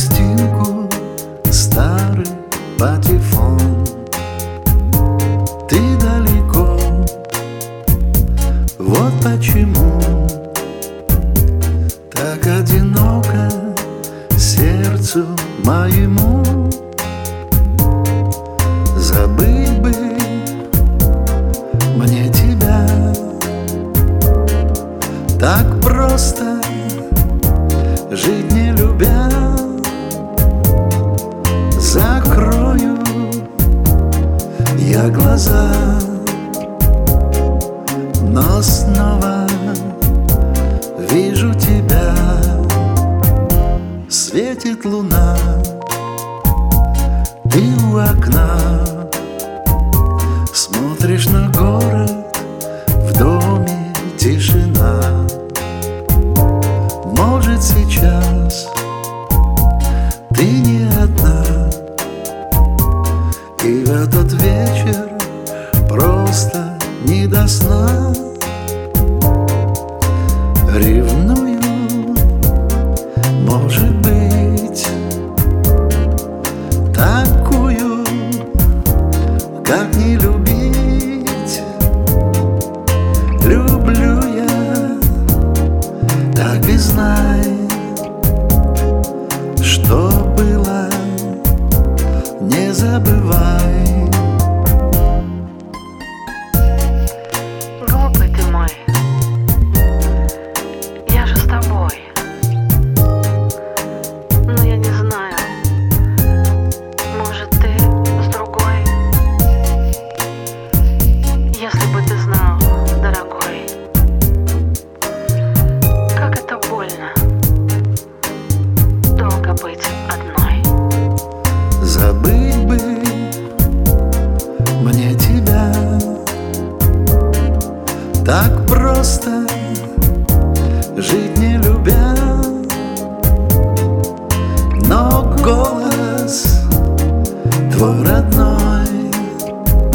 пластинку, старый патефон. Ты далеко, вот почему так одиноко сердцу моему. Забыть бы мне тебя, так просто жить не любя. Закрою я глаза, но снова вижу тебя. Светит луна, ты у окна, смотришь на город, в доме тишина. Может, сейчас ты не одна, и в этот вечер просто не до сна. Ревную, может быть, такую, как не любить. Люблю я, так и знай, что было, не забывай. Глупый ты мой, я же с тобой. Но я не знаю, может, ты с другой. Если бы ты знал, дорогой, как это больно долго быть одной. Забыть бы мне тебя, так просто жить не любя. Но голос твой родной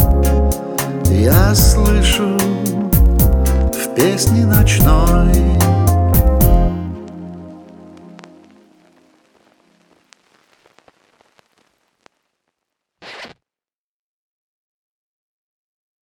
я слышу в песне ночной.